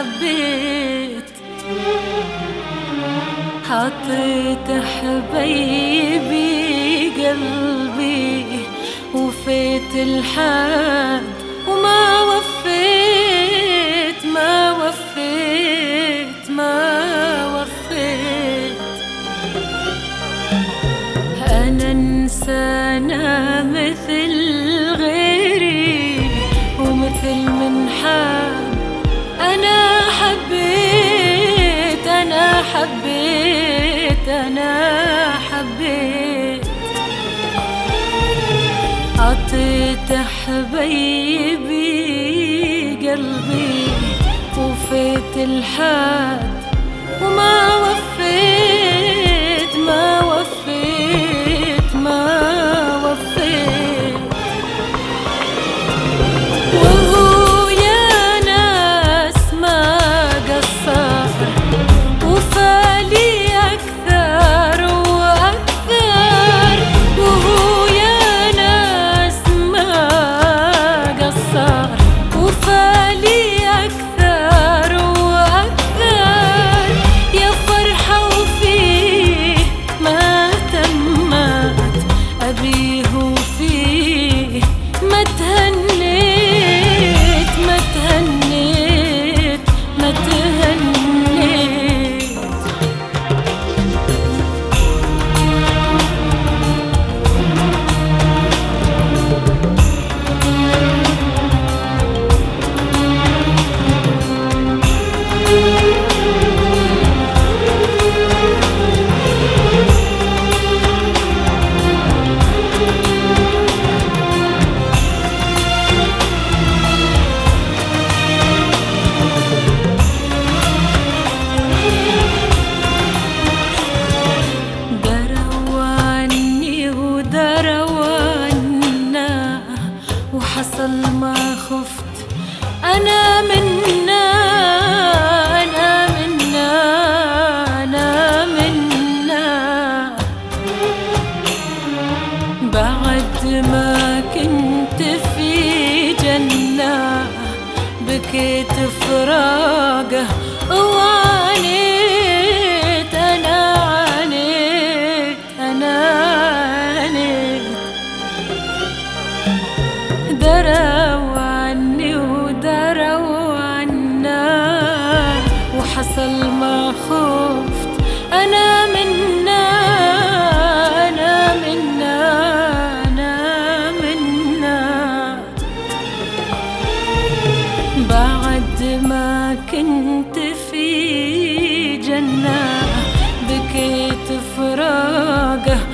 حبيت، حطيت حبيبي قلبي وفيت الحد وما وفيت ما وفيت ما وفيت. أنا إنسانة مثل غيري ومثل من حب. أنا حبيت أنا حبيت أنا حبيت، عطيت حبيبي قلبي وفيت الحد وما وفيت ما وفيت ما وفيت. وهو يا ناس ما قصر وفالي أكثر وأكثر، وهو يا ناس ما قصر وفالي أكثر وأكثر. يا فرحة وفيه ما تمت أبيه وفيه ما تهنيت ما تهنيت ما تهنيت. حصل ما خفت أنا منا أنا منا أنا منا. بعد ما كنت في جنة بكيت فراقه وعانيت أنا عانيت أنا عانيت. دروا عني ودروا عنا وحصل ما خفت أنا منا أنا منا أنا منا. بعد ما كنت في جنة بكيت فراقه